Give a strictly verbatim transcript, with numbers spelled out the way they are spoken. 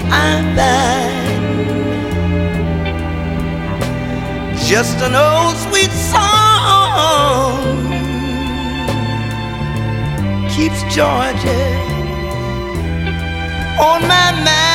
I find just an old sweet song keeps Georgia on my mind.